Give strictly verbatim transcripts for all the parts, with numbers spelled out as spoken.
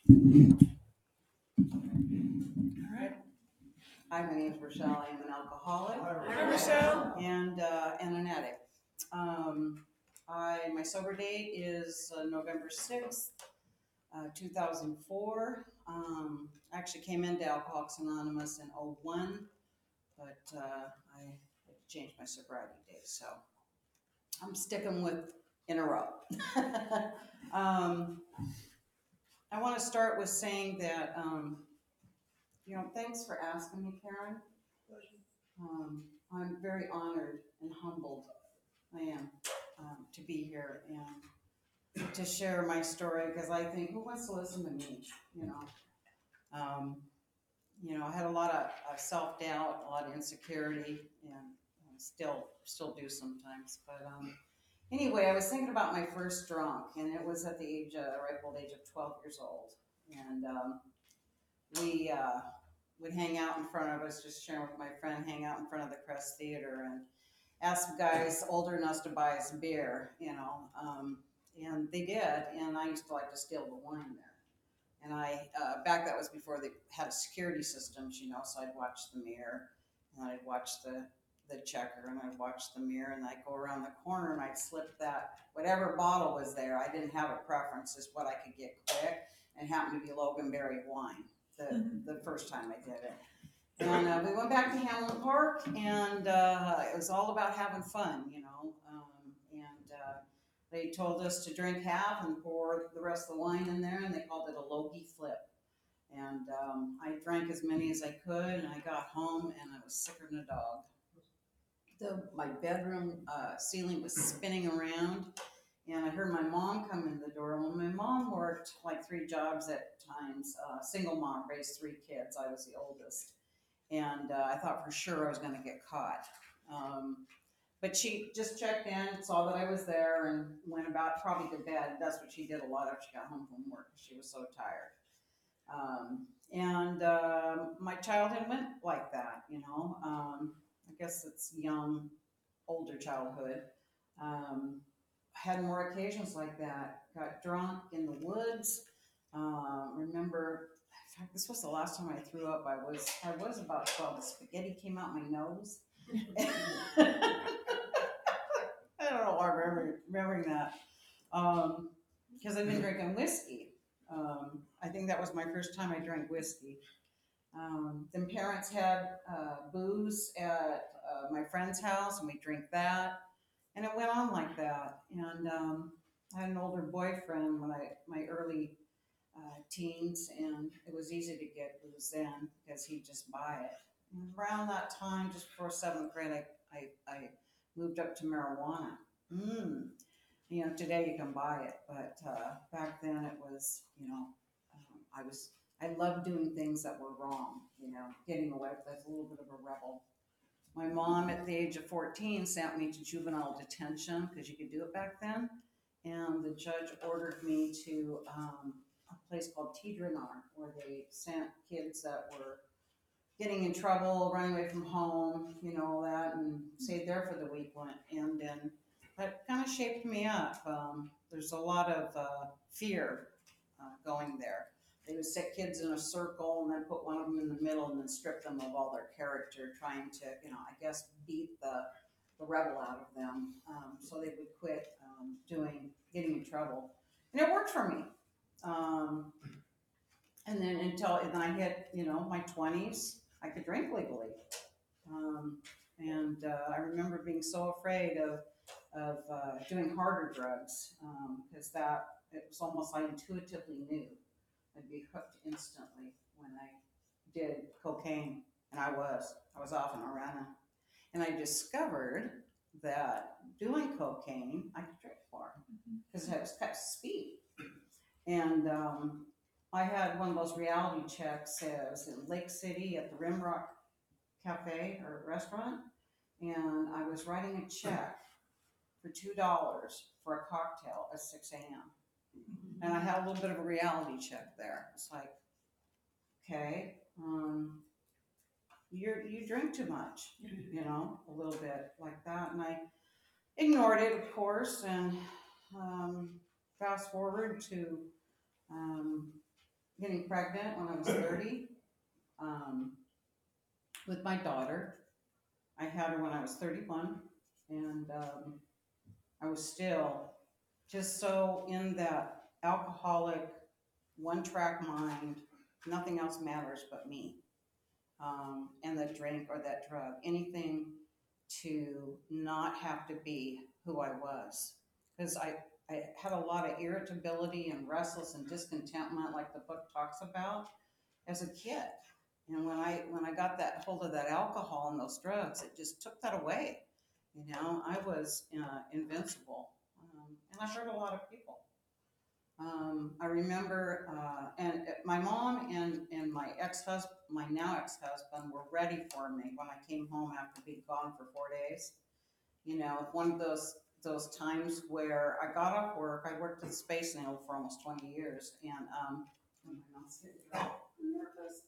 All right. Hi, my name is Rochelle. I am an alcoholic. Hi, Rochelle. And uh, and an addict. Um, I my sober date is uh, November sixth, uh, two thousand four. Um, I actually came into Alcoholics Anonymous in oh one, but uh, I had to change my sobriety date, so I'm sticking with in a row. um, I want to start with saying that um, you know, thanks for asking me, Karen. Um, I'm very honored and humbled. I am um, to be here and to share my story because I think who wants to listen to me? You know, um, you know, I had a lot of, of self doubt, a lot of insecurity, and um, still still do sometimes. But um, anyway, I was thinking about my first drunk, and it was at the age, uh, ripe old age of twelve years old, and um, we uh, would hang out in front of us, just sharing with my friend, hang out in front of the Crest Theater and ask guys older than us to buy us beer, you know. Um, and they did, and I used to like to steal the wine there. And I, uh, back that was before they had security systems, you know, so I'd watch the mirror, and I'd watch the, the checker, and I'd watch the mirror, and I'd go around the corner, and I'd slip that, whatever bottle was there, I didn't have a preference, just what I could get quick, and it happened to be Loganberry wine, the, mm-hmm. the first time I did it. And uh, we went back to Hamlin Park, and uh, it was all about having fun, you know. Um, and uh, they told us to drink half and pour the rest of the wine in there, and they called it a Logie flip. And um, I drank as many as I could, and I got home, and I was sicker than a dog. The, my bedroom uh, ceiling was spinning around, and I heard my mom come in the door. Well, my mom worked like three jobs at times, uh, single mom, raised three kids. I was the oldest. And uh, I thought for sure I was going to get caught. Um, but she just checked in, saw that I was there, and went about probably to bed. That's what she did a lot after she got home from work. She was so tired. Um, and uh, my childhood went like that, you know. Um, I guess it's young, older childhood. Um, had more occasions like that. Got drunk in the woods. Uh, remember in fact, this was the last time I threw up. I was I was about twelve. The spaghetti came out my nose. I don't know why I'm remembering, remembering that. Um, because I've been drinking whiskey. Um, I think that was my first time I drank whiskey. Um, then parents had uh, booze at uh, my friend's house, and we drink that, and it went on like that. And um, I had an older boyfriend when I my early uh, teens, and it was easy to get booze then because he'd just buy it. And around that time, just before seventh grade, I, I, I moved up to marijuana. Mm. You know, today you can buy it, but uh, back then it was, you know, um, I was, I loved doing things that were wrong, you know, getting away with it. I was a little bit of a rebel. My mom, at the age of fourteen, sent me to juvenile detention because you could do it back then. And the judge ordered me to um, a place called Tidrinar, where they sent kids that were getting in trouble, running away from home, you know, all that, and stayed there for the week. And then that kind of shaped me up. Um, there's a lot of uh, fear uh, going there. They would set kids in a circle and then put one of them in the middle and then strip them of all their character, trying to, you know, I guess beat the, the rebel out of them. Um, so they would quit um, doing, getting in trouble. And it worked for me. Um, and then until and then I hit, you know, my twenties, I could drink legally. Um, and uh, I remember being so afraid of, of uh, doing harder drugs because um, that, it was almost I intuitively knew I'd be hooked instantly when I did cocaine, and I was. I was off and running. And I discovered that doing cocaine, I could drink more because it was kind of speed. And um, I had one of those reality checks as in Lake City at the Rimrock Cafe or restaurant, and I was writing a check for two dollars for a cocktail at six a.m. And I had a little bit of a reality check there. It's like, okay, um, you you drink too much, you know, a little bit like that. And I ignored it, of course, and um, fast forward to um, getting pregnant when I was thirty, um, with my daughter. I had her when I was thirty-one, and um, I was still just so in that alcoholic, one track mind, nothing else matters but me. Um, and the drink or that drug, anything to not have to be who I was. Because I, I had a lot of irritability and restless and discontentment, like the book talks about, as a kid. And when I when I got that hold of that alcohol and those drugs, it just took that away. You know, I was uh, invincible, um, and I hurt a lot of people. Um, I remember, uh, and uh, my mom and, and my ex-husband, my now ex-husband, were ready for me when I came home after being gone for four days. You know, one of those those times where I got off work. I worked at Space Needle for almost twenty years, and um, oh, my mouth's getting nervous.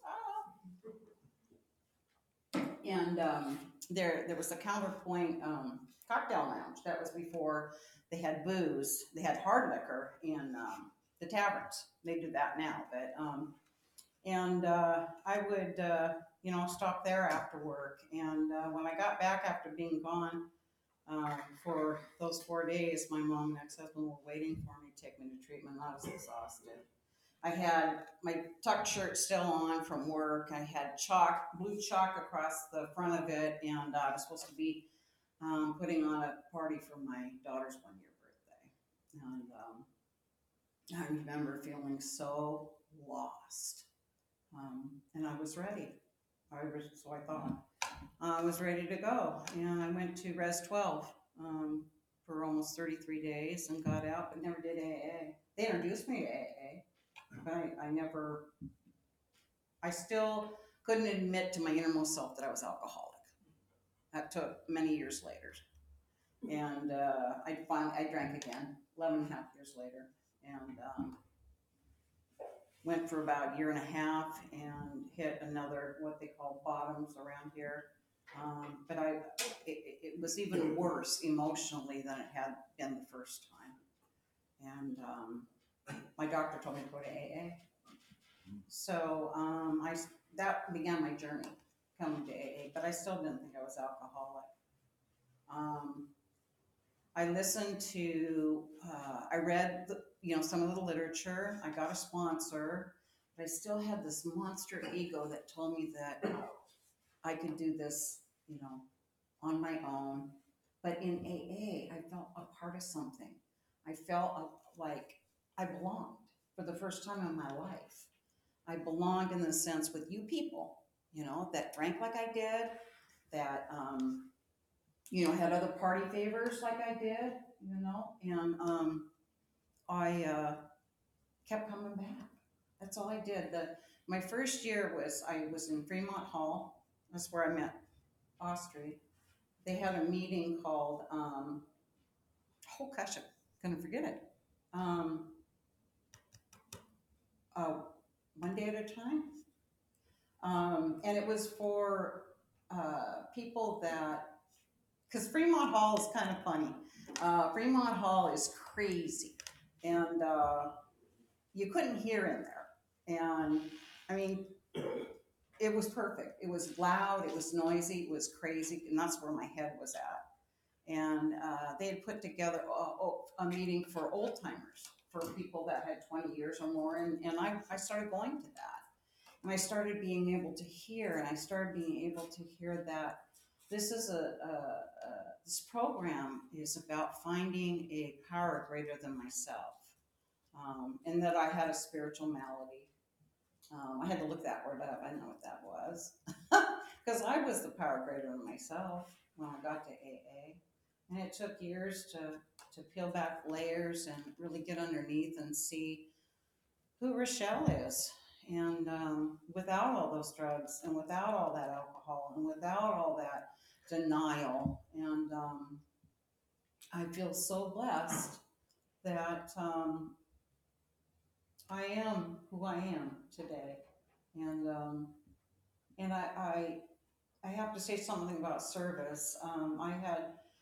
Ah. And um, there there was a Counterpoint um, cocktail lounge. That was before they had booze. They had hard liquor in um, the taverns. They do that now, but um, and uh, I would uh, you know stop there after work. And uh, when I got back after being gone um, for those four days, my mom and ex-husband were waiting for me to take me to treatment. I was exhausted. I had my tuck shirt still on from work. I had chalk, blue chalk across the front of it, and uh, I was supposed to be um, putting on a party for my daughter's one-year birthday. And um, I remember feeling so lost, um, and I was ready. I was, so I thought I was ready to go, and I went to Res twelve um, for almost thirty-three days and got out, but never did A A. They introduced me to A A, but I, I never. I still couldn't admit to my innermost self that I was alcoholic. That took many years later, and uh, I finally I drank again eleven and a half years later, and um, went for about a year and a half and hit another what they call bottoms around here. Um, but I, it, it was even worse emotionally than it had been the first time. And um, my doctor told me to go to A A. So um, I that began my journey coming to A A. But I still didn't think I was alcoholic. Um, I listened to, uh, I read, the, you know, some of the literature. I got a sponsor, but I still had this monster ego that told me that I could do this, you know, on my own. But in A A, I felt a part of something. I felt a, like I belonged for the first time in my life. I belonged in the sense with you people, you know, that drank like I did, that, um, you know, had other party favors like I did, you know, and um, I uh, kept coming back. That's all I did. The my first year was I was in Fremont Hall. That's where I met Austri. They had a meeting called um, oh gosh, I'm gonna forget it. Um, uh, One day at a time, um, and it was for uh, people that because Fremont Hall is kind of funny. Uh, Fremont Hall is crazy, and uh, you couldn't hear in there. And I mean, it was perfect. It was loud, it was noisy, it was crazy, and that's where my head was at. And uh, they had put together a, a meeting for old timers, for people that had twenty years or more, and, and I, I started going to that. And I started being able to hear, and I started being able to hear that this is a, a, a this program is about finding a power greater than myself, um, and that I had a spiritual malady. Um, I had to look that word up. I know what that was because I was the power greater than myself when I got to A A, and it took years to to peel back layers and really get underneath and see who Rochelle is. And um, without all those drugs and without all that alcohol and without all that denial, and um, I feel so blessed that um, I am who I am today. And um, and I, I I have to say something about service. Um, I had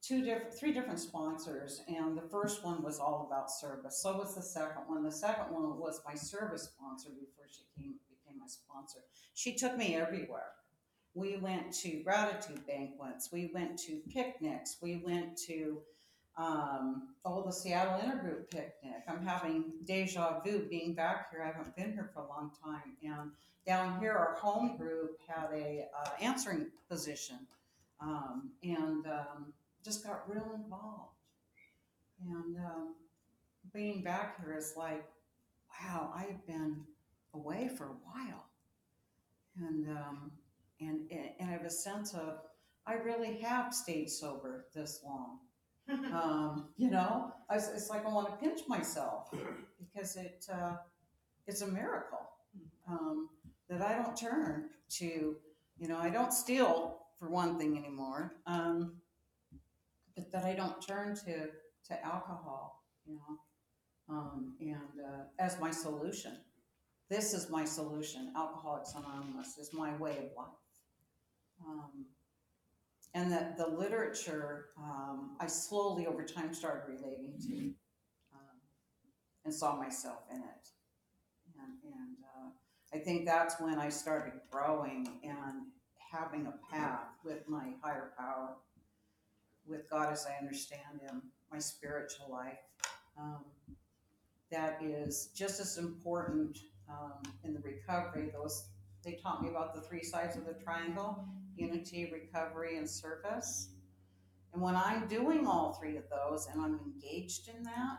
two different, three different sponsors, and the first one was all about service. So was the second one. The second one was my service sponsor before she came became my sponsor. She took me everywhere. We went to gratitude banquets. We went to picnics. We went to um, oh, the Seattle Intergroup picnic. I'm having deja vu being back here. I haven't been here for a long time. And down here, our home group had a uh, answering position, um, and um, just got real involved. And um, being back here is like, wow, I have been away for a while, and um, and and I have a sense of I really have stayed sober this long. Um, you know, I, it's like I want to pinch myself because it uh, it's a miracle um, that I don't turn to. You know, I don't steal for one thing anymore, um, but that I don't turn to to alcohol. You know, um, and uh, as my solution. This is my solution. Alcoholics Anonymous is my way of life. Um, and that the literature, um, I slowly over time started relating to um, and saw myself in it. And, and uh, I think that's when I started growing and having a path with my higher power, with God as I understand Him, my spiritual life. Um, that is just as important um, in the recovery. Those they taught me about the three sides of the triangle: unity, recovery, and service. And when I'm doing all three of those and I'm engaged in that,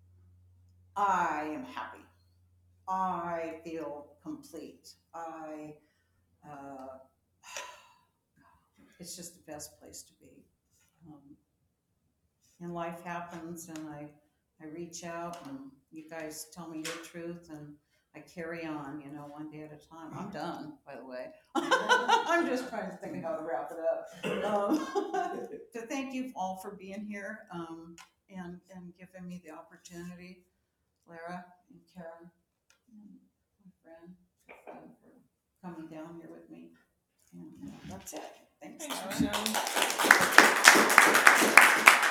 I am happy. I feel complete. I uh, it's just the best place to be. Um, and life happens, and I I reach out, and you guys tell me your truth, and I carry on, you know, one day at a time. I'm done, by the way. I'm just trying to think of how to wrap it up. Um, to thank you all for being here um, and, and giving me the opportunity, Lara and Karen, and my friend, my friend for coming down here with me. And uh, that's it. Thanks, Thanks, Lara. Michelle.